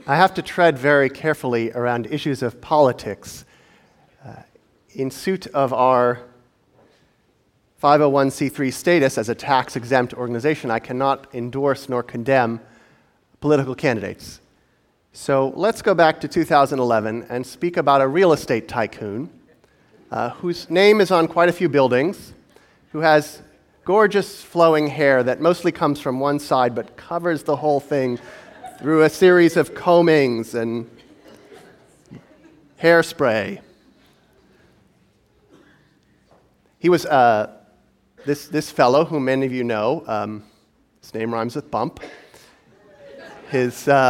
I have to tread very carefully around issues of politics. In suit of our 501c3 status as a tax-exempt organization, I cannot endorse nor condemn political candidates. So let's go back to 2011 and speak about a real estate tycoon whose name is on quite a few buildings, who has gorgeous flowing hair that mostly comes from one side but covers the whole thing through a series of combings and hairspray. He was this fellow, whom many of you know. His name rhymes with bump. He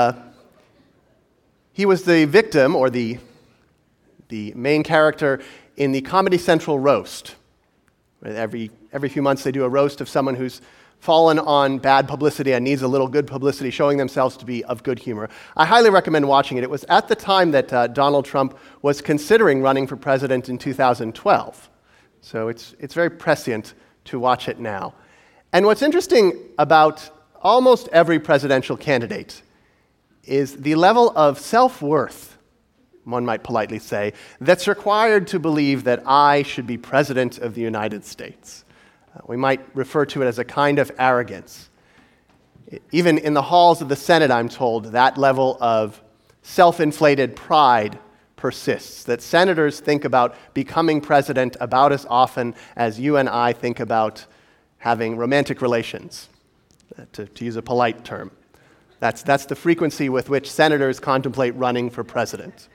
was the victim, or the main character in the Comedy Central roast. Every few months they do a roast of someone who's fallen on bad publicity and needs a little good publicity, showing themselves to be of good humor. I highly recommend watching it. It was at the time that Donald Trump was considering running for president in 2012. So it's very prescient to watch it now. And what's interesting about almost every presidential candidate is the level of self-worth, one might politely say, that's required to believe that I should be president of the United States. We might refer to it as a kind of arrogance. Even in the halls of the Senate, I'm told, that level of self-inflated pride persists, that senators think about becoming president about as often as you and I think about having romantic relations, to use a polite term. That's the frequency with which senators contemplate running for president.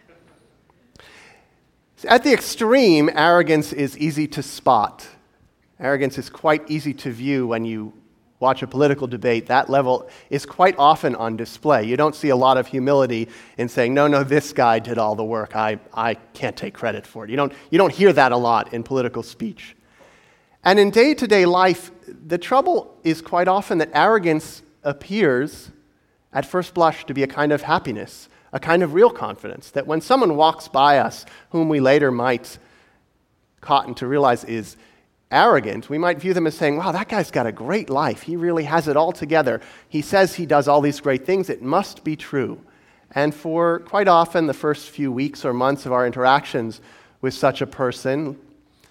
At the extreme, arrogance is easy to spot. Arrogance is quite easy to view when you watch a political debate. That level is quite often on display. You don't see a lot of humility in saying, no, this guy did all the work. I can't take credit for it. You don't hear that a lot in political speech. And in day-to-day life, the trouble is quite often that arrogance appears at first blush to be a kind of happiness, a kind of real confidence, that when someone walks by us, whom we later might cotton to realize is arrogant, we might view them as saying, wow, that guy's got a great life. He really has it all together. He says he does all these great things. It must be true. And for quite often, the first few weeks or months of our interactions with such a person,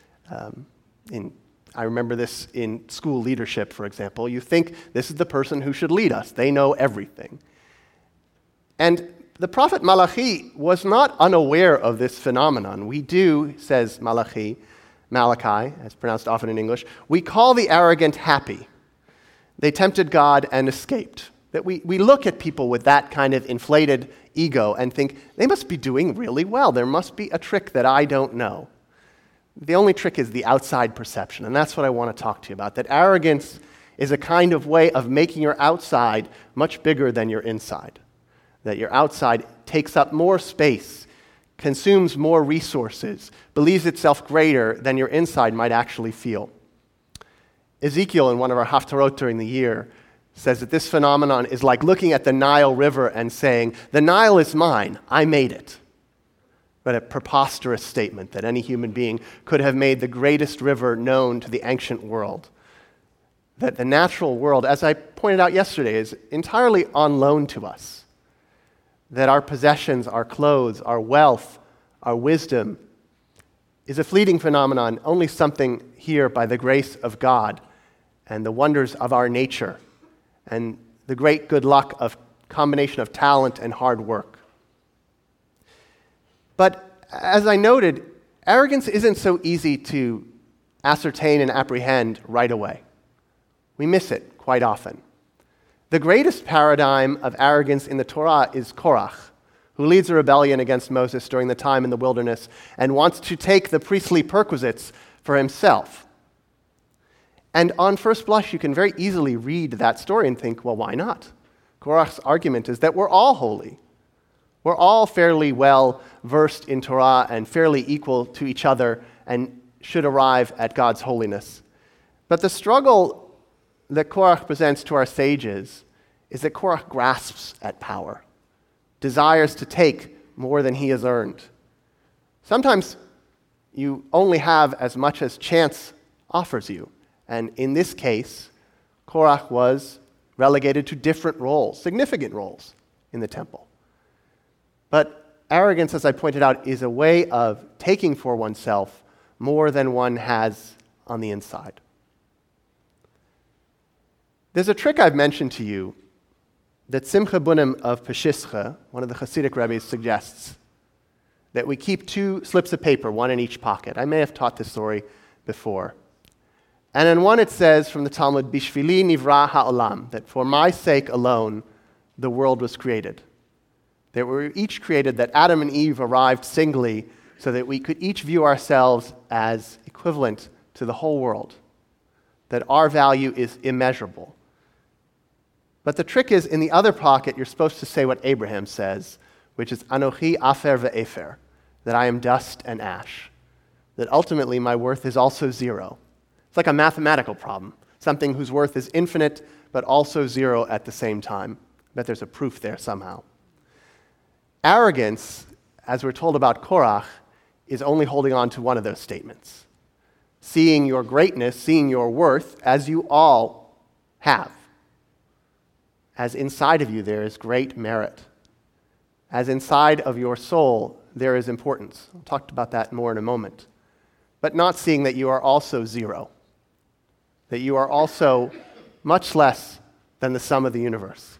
I remember this in school leadership, for example, you think this is the person who should lead us. They know everything. And the prophet Malachi was not unaware of this phenomenon. We do, says Malachi, as pronounced often in English, we call the arrogant happy. They tempted God and escaped. That we look at people with that kind of inflated ego and think, they must be doing really well. There must be a trick that I don't know. The only trick is the outside perception, and that's what I want to talk to you about. That arrogance is a kind of way of making your outside much bigger than your inside. That your outside takes up more space, consumes more resources, believes itself greater than your inside might actually feel. Ezekiel, in one of our haftarot during the year, says that this phenomenon is like looking at the Nile River and saying, the Nile is mine, I made it. But a preposterous statement that any human being could have made the greatest river known to the ancient world. That the natural world, as I pointed out yesterday, is entirely on loan to us. That our possessions, our clothes, our wealth, our wisdom is a fleeting phenomenon, only something here by the grace of God and the wonders of our nature and the great good luck of combination of talent and hard work. But as I noted, arrogance isn't so easy to ascertain and apprehend right away. We miss it quite often. The greatest paradigm of arrogance in the Torah is Korach, who leads a rebellion against Moses during the time in the wilderness and wants to take the priestly perquisites for himself. And on first blush, you can very easily read that story and think, well, why not? Korach's argument is that we're all holy. We're all fairly well versed in Torah and fairly equal to each other and should arrive at God's holiness. But the struggle that Korach presents to our sages is that Korach grasps at power, desires to take more than he has earned. Sometimes you only have as much as chance offers you. And in this case, Korach was relegated to different roles, significant roles in the temple. But arrogance, as I pointed out, is a way of taking for oneself more than one has on the inside. There's a trick I've mentioned to you that Simcha Bunim of Peshischa, one of the Hasidic rabbis, suggests, that we keep 2 slips of paper, one in each pocket. I may have taught this story before. And in one it says from the Talmud, Bishvili nivra ha'olam, that for my sake alone the world was created. That we were each created, that Adam and Eve arrived singly so that we could each view ourselves as equivalent to the whole world, that our value is immeasurable. But the trick is, in the other pocket, you're supposed to say what Abraham says, which is, Anochi afer ve'efer, that I am dust and ash, that ultimately my worth is also zero. It's like a mathematical problem, something whose worth is infinite, but also zero at the same time. I bet there's a proof there somehow. Arrogance, as we're told about Korach, is only holding on to one of those statements. Seeing your greatness, seeing your worth, as you all have. As inside of you there is great merit. As inside of your soul there is importance. I'll talk about that more in a moment. But not seeing that you are also zero. That you are also much less than the sum of the universe.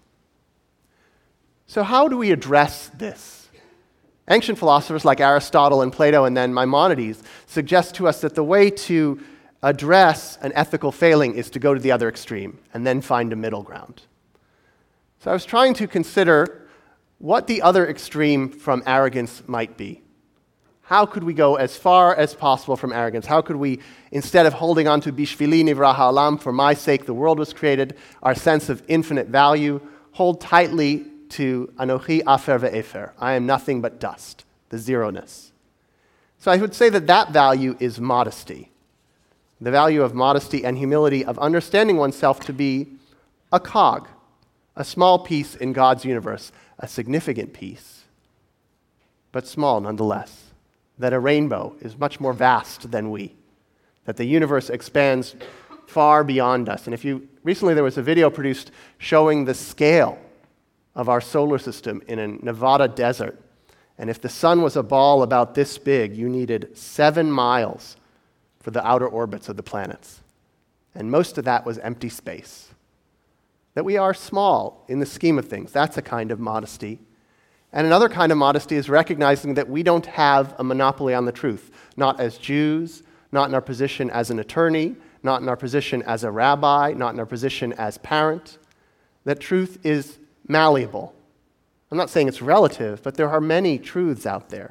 So how do we address this? Ancient philosophers like Aristotle and Plato and then Maimonides suggest to us that the way to address an ethical failing is to go to the other extreme and then find a middle ground. So I was trying to consider what the other extreme from arrogance might be. How could we go as far as possible from arrogance? How could we, instead of holding on to Bishvili nivra ha'olam, for my sake the world was created, our sense of infinite value, hold tightly to Anochi afer ve'efer, I am nothing but dust, the zeroness. So I would say that that value is modesty. The value of modesty and humility, of understanding oneself to be a cog, a small piece in God's universe, a significant piece, but small nonetheless. That a rainbow is much more vast than we, that the universe expands far beyond us. And recently there was a video produced showing the scale of our solar system in a Nevada desert. And if the sun was a ball about this big, you needed 7 miles for the outer orbits of the planets. And most of that was empty space. That we are small in the scheme of things. That's a kind of modesty. And another kind of modesty is recognizing that we don't have a monopoly on the truth, not as Jews, not in our position as an attorney, not in our position as a rabbi, not in our position as parent. That truth is malleable. I'm not saying it's relative, but there are many truths out there.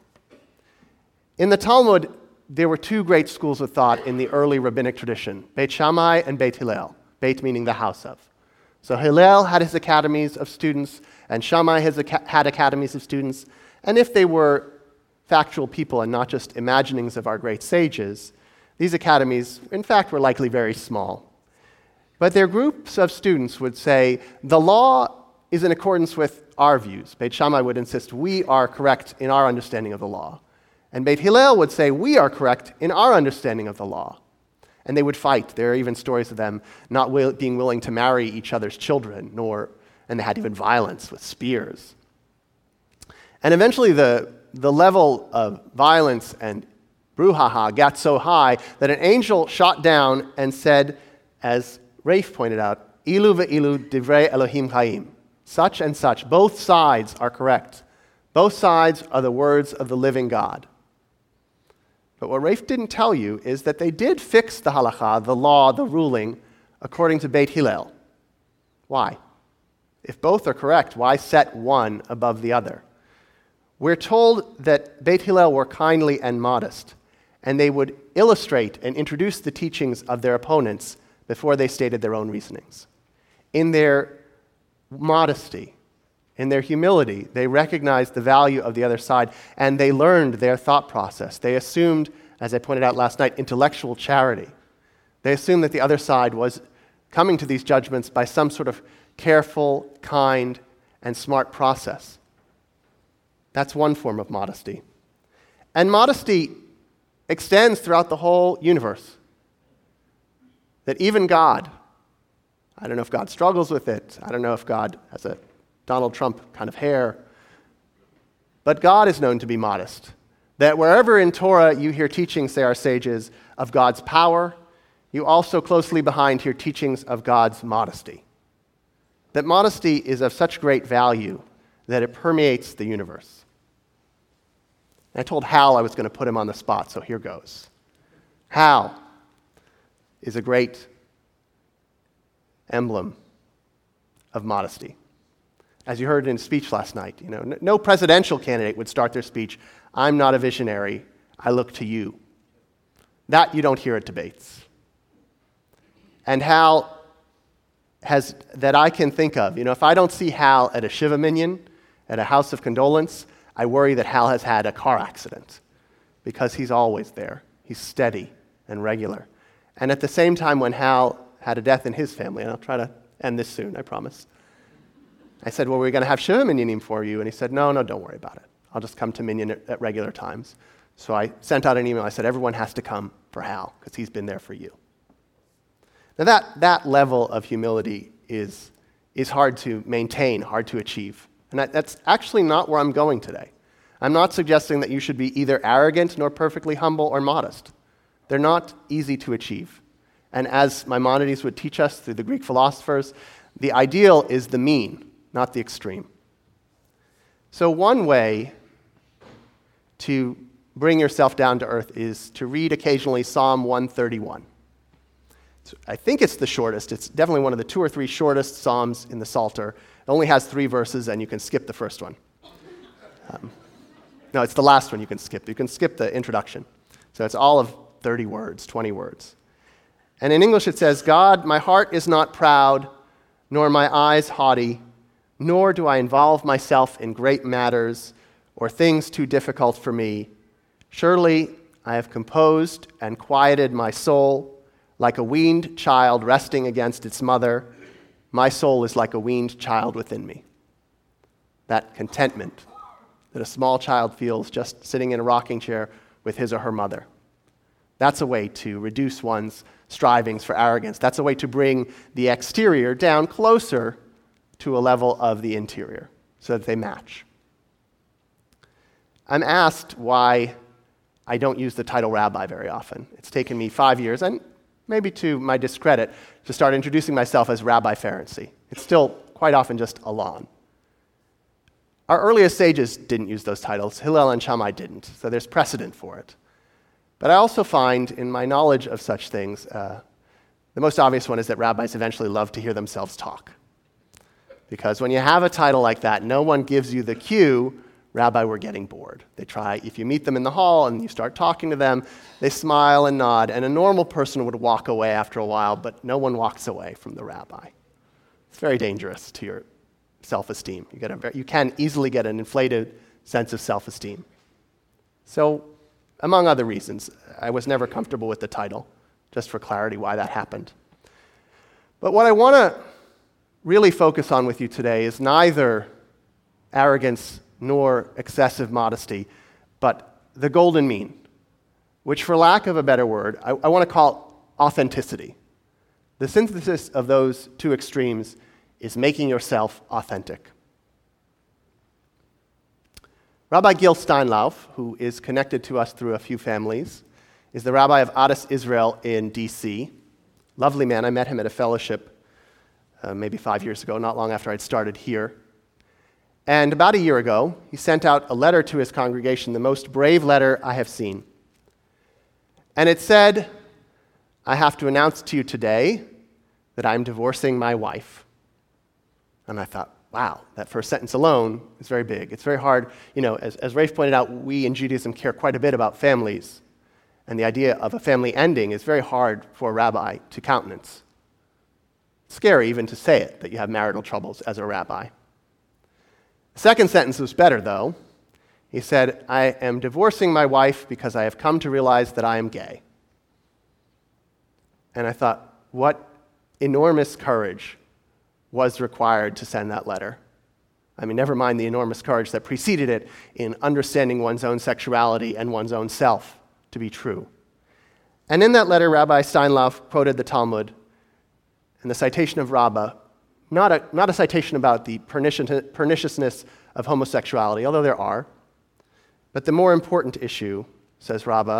In the Talmud, there were 2 great schools of thought in the early rabbinic tradition, Beit Shammai and Beit Hillel, Beit meaning the house of. So Hillel had his academies of students, and Shammai had academies of students, and if they were factual people and not just imaginings of our great sages, these academies, in fact, were likely very small. But their groups of students would say, the law is in accordance with our views. Beit Shammai would insist, we are correct in our understanding of the law. And Beit Hillel would say, we are correct in our understanding of the law. And they would fight. There are even stories of them not being willing to marry each other's children, and they had even violence with spears. And eventually the level of violence and brouhaha got so high that an angel shot down and said, as Rafe pointed out, Ilu ve'ilu divrei Elohim chaim. Such and such, both sides are correct. Both sides are the words of the living God. But what Rafe didn't tell you is that they did fix the halakha, the law, the ruling, according to Beit Hillel. Why? If both are correct, why set one above the other? We're told that Beit Hillel were kindly and modest, and they would illustrate and introduce the teachings of their opponents before they stated their own reasonings. In their modesty, in their humility, they recognized the value of the other side, and they learned their thought process. They assumed, as I pointed out last night, intellectual charity. They assumed that the other side was coming to these judgments by some sort of careful, kind, and smart process. That's one form of modesty. And modesty extends throughout the whole universe. That even God, I don't know if God struggles with it, I don't know if God has a Donald Trump kind of hair, But God is known to be modest. That wherever in Torah you hear teachings, say our sages, of God's power, you also closely behind hear teachings of God's modesty. That modesty is of such great value that it permeates the universe. And I told Hal I was going to put him on the spot, so here goes. Hal is a great emblem of modesty. As you heard in his speech last night, no presidential candidate would start their speech, "I'm not a visionary, I look to you." That you don't hear at debates. And Hal has, that I can think of, if I don't see Hal at a Shiva Minyan, at a house of condolence, I worry that Hal has had a car accident because he's always there. He's steady and regular. And at the same time, when Hal had a death in his family, and I'll try to end this soon, I promise, I said, "Well, we're going to have Shiva Minyanim for you." And he said, no, don't worry about it. I'll just come to Minyan at regular times. So I sent out an email. I said, everyone has to come for Hal because he's been there for you. Now that level of humility is hard to maintain, hard to achieve. And that's actually not where I'm going today. I'm not suggesting that you should be either arrogant nor perfectly humble or modest. They're not easy to achieve. And as Maimonides would teach us through the Greek philosophers, the ideal is the mean, not the extreme. So one way to bring yourself down to earth is to read occasionally Psalm 131. I think it's the shortest. It's definitely one of the 2 or 3 shortest psalms in the Psalter. It only has 3 verses, and you can skip the first one. No, it's the last one you can skip. You can skip the introduction. So it's all of 30 words, 20 words. And in English it says, "God, my heart is not proud, nor my eyes haughty, nor do I involve myself in great matters or things too difficult for me. Surely I have composed and quieted my soul like a weaned child resting against its mother. My soul is like a weaned child within me." That contentment that a small child feels just sitting in a rocking chair with his or her mother. That's a way to reduce one's strivings for arrogance. That's a way to bring the exterior down closer to a level of the interior so that they match. I'm asked why I don't use the title rabbi very often. It's taken me 5 years, and maybe to my discredit, to start introducing myself as Rabbi Ferenczi. It's still quite often just Alon. Our earliest sages didn't use those titles. Hillel and Shammai didn't, so there's precedent for it. But I also find in my knowledge of such things, the most obvious one is that rabbis eventually love to hear themselves talk. Because when you have a title like that, no one gives you the cue, "Rabbi, we're getting bored." They try, if you meet them in the hall and you start talking to them, they smile and nod, and a normal person would walk away after a while, but no one walks away from the rabbi. It's very dangerous to your self-esteem. You can easily get an inflated sense of self-esteem. So, among other reasons, I was never comfortable with the title, just for clarity why that happened. But what I want to really focus on with you today is neither arrogance nor excessive modesty, but the golden mean, which for lack of a better word, I want to call authenticity. The synthesis of those 2 extremes is making yourself authentic. Rabbi Gil Steinlauf, who is connected to us through a few families, is the rabbi of Adas Israel in D.C. Lovely man. I met him at a fellowship maybe 5 years ago, not long after I'd started here. And about a year ago, he sent out a letter to his congregation, the most brave letter I have seen. And it said, "I have to announce to you today that I'm divorcing my wife." And I thought, wow, that first sentence alone is very big. It's very hard. As Rafe pointed out, we in Judaism care quite a bit about families. And the idea of a family ending is very hard for a rabbi to countenance. It's scary even to say it, that you have marital troubles as a rabbi. The second sentence was better, though. He said, "I am divorcing my wife because I have come to realize that I am gay." And I thought, what enormous courage was required to send that letter. I mean, never mind the enormous courage that preceded it in understanding one's own sexuality and one's own self to be true. And in that letter, Rabbi Steinlauf quoted the Talmud and the citation of Rabbah, not a citation about the perniciousness of homosexuality, although there are, But the more important issue, says Rabbah,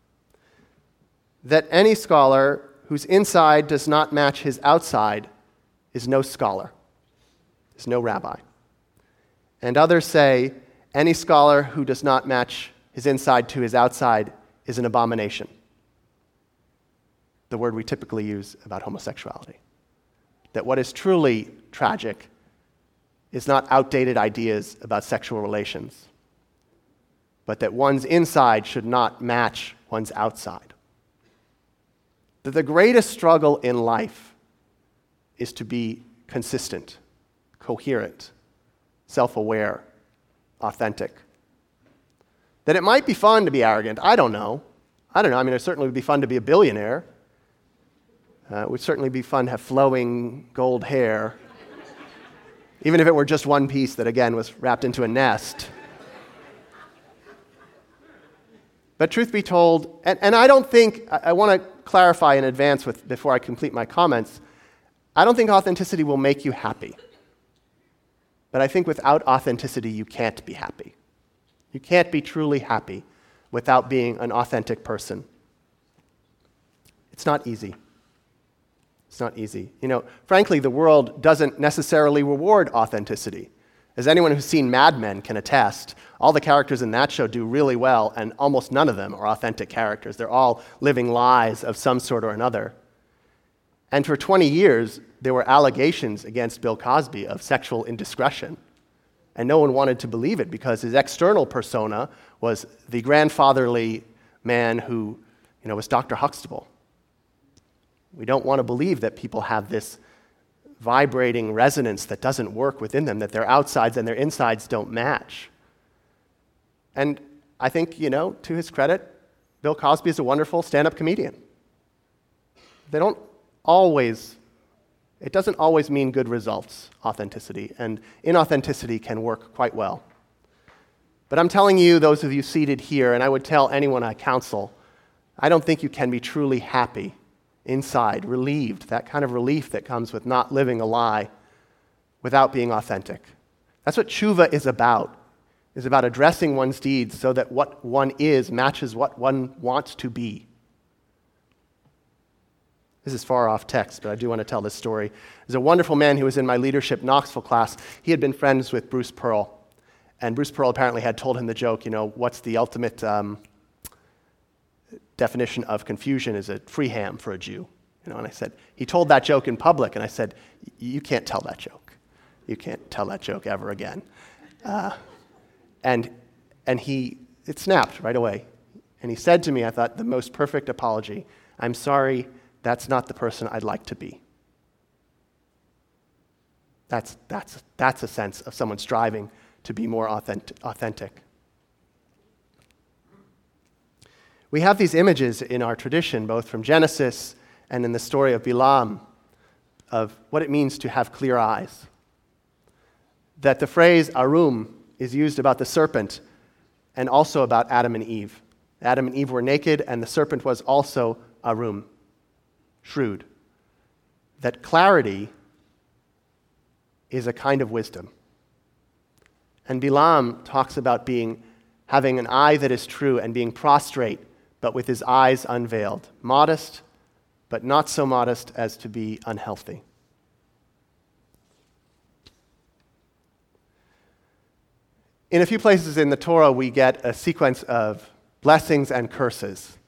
that any scholar whose inside does not match his outside is no scholar, is no rabbi. And others say any scholar who does not match his inside to his outside is an abomination, the word we typically use about homosexuality. That what is truly tragic is not outdated ideas about sexual relations, but that one's inside should not match one's outside. That the greatest struggle in life is to be consistent, coherent, self-aware, authentic. That it might be fun to be arrogant. I don't know. I mean, it certainly would be fun to be a billionaire. It would certainly be fun to have flowing gold hair, even if it were just one piece that, again, was wrapped into a nest. But truth be told, and I don't think, I want to clarify in advance before I complete my comments, I don't think authenticity will make you happy. But I think without authenticity, you can't be happy. You can't be truly happy without being an authentic person. It's not easy. It's not easy. Frankly, the world doesn't necessarily reward authenticity. As anyone who's seen Mad Men can attest, all the characters in that show do really well, and almost none of them are authentic characters. They're all living lies of some sort or another. And for 20 years, there were allegations against Bill Cosby of sexual indiscretion. And no one wanted to believe it because his external persona was the grandfatherly man who, was Dr. Huxtable. We don't want to believe that people have this vibrating resonance that doesn't work within them, that their outsides and their insides don't match. And I think, to his credit, Bill Cosby is a wonderful stand-up comedian. It doesn't always mean good results, authenticity, and inauthenticity can work quite well. But I'm telling you, those of you seated here, and I would tell anyone I counsel, I don't think you can be truly happy inside, relieved, that kind of relief that comes with not living a lie without being authentic. That's what tshuva is about addressing one's deeds so that what one is matches what one wants to be. This is far off text, but I do want to tell this story. There's a wonderful man who was in my leadership Knoxville class. He had been friends with Bruce Pearl, and Bruce Pearl apparently had told him the joke, what's the ultimate definition of confusion is a free ham for a Jew. And I said, he told that joke in public, and I said, you can't tell that joke. You can't tell that joke ever again. And it snapped right away. And he said to me, I thought, the most perfect apology, I'm sorry, that's not the person I'd like to be. That's a sense of someone striving to be more authentic. We have these images in our tradition, both from Genesis and in the story of Bilam, of what it means to have clear eyes. That the phrase arum is used about the serpent and also about Adam and Eve. Adam and Eve were naked, and the serpent was also arum, shrewd. That clarity is a kind of wisdom. And Bilam talks about having an eye that is true and being prostrate, but with his eyes unveiled. Modest, but not so modest as to be unhealthy. In a few places in the Torah, we get a sequence of blessings and curses.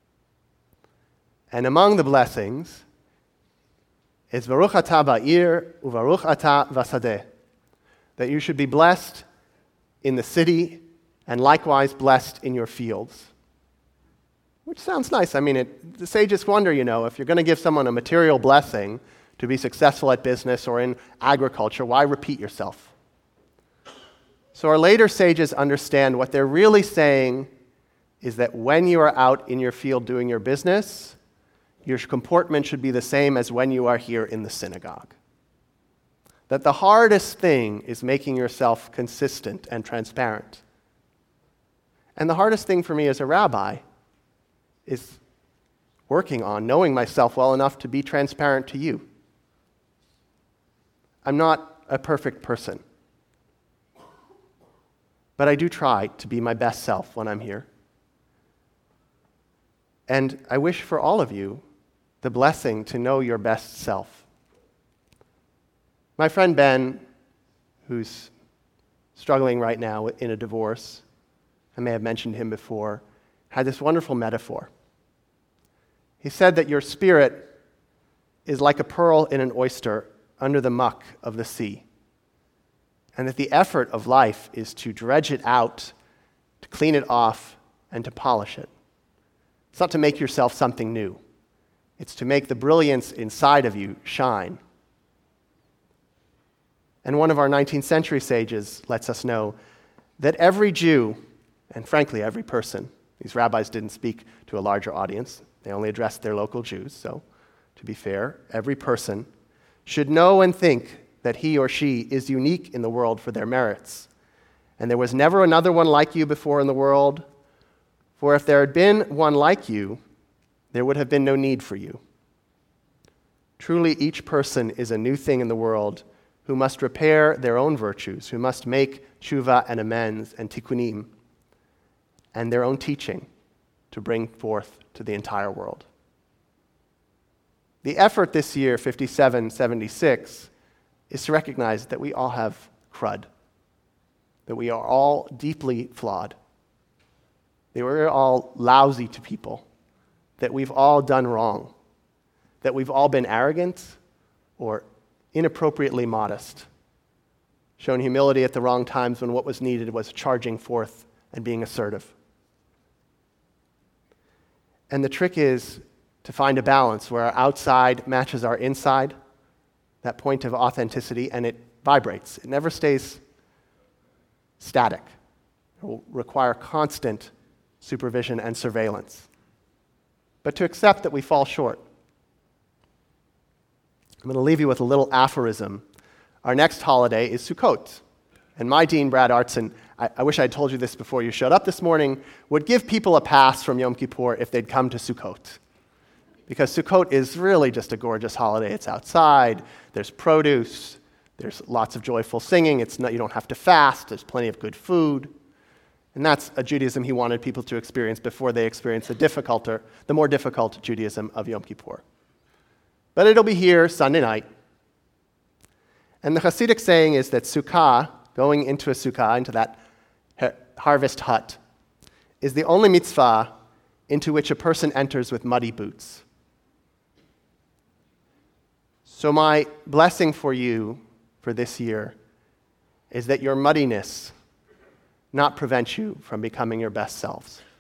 And among the blessings is Baruch atah ba'ir u'baruch atah v'sadeh, that you should be blessed in the city and likewise blessed in your fields. Which sounds nice. I mean, the sages wonder, if you're going to give someone a material blessing to be successful at business or in agriculture, why repeat yourself? So our later sages understand what they're really saying is that when you are out in your field doing your business, your comportment should be the same as when you are here in the synagogue. That the hardest thing is making yourself consistent and transparent. And the hardest thing for me as a rabbi is working on knowing myself well enough to be transparent to you. I'm not a perfect person. But but I do try to be my best self when I'm here. And I wish for all of you the blessing to know your best self. My friend Ben, who's struggling right now in a divorce, I may have mentioned him before, had this wonderful metaphor. He said that your spirit is like a pearl in an oyster under the muck of the sea, and that the effort of life is to dredge it out, to clean it off, and to polish it. It's not to make yourself something new. It's to make the brilliance inside of you shine. And one of our 19th century sages lets us know that every Jew, and frankly every person, these rabbis didn't speak to a larger audience, they only addressed their local Jews, so to be fair, every person should know and think that he or she is unique in the world for their merits. And there was never another one like you before in the world, for if there had been one like you, there would have been no need for you. Truly, each person is a new thing in the world who must repair their own virtues, who must make tshuva and amends and tikkunim, and their own teaching to bring forth to the entire world. The effort this year, 5776, is to recognize that we all have crud, that we are all deeply flawed, that we're all lousy to people, that we've all done wrong, that we've all been arrogant or inappropriately modest, shown humility at the wrong times when what was needed was charging forth and being assertive. And the trick is to find a balance where our outside matches our inside, that point of authenticity, and it vibrates. It never stays static. It will require constant supervision and surveillance. But to accept that we fall short. I'm going to leave you with a little aphorism. Our next holiday is Sukkot. And my dean, Brad Artson, I wish I'd told you this before you showed up this morning, would give people a pass from Yom Kippur if they'd come to Sukkot. Because Sukkot is really just a gorgeous holiday. It's outside, there's produce, there's lots of joyful singing, you don't have to fast, there's plenty of good food. And that's a Judaism he wanted people to experience before they experience the more difficult Judaism of Yom Kippur. But it'll be here Sunday night. And the Hasidic saying is that Sukkah, going into a Sukkah, into that harvest hut, is the only mitzvah into which a person enters with muddy boots. So my blessing for you for this year is that your muddiness not prevent you from becoming your best selves.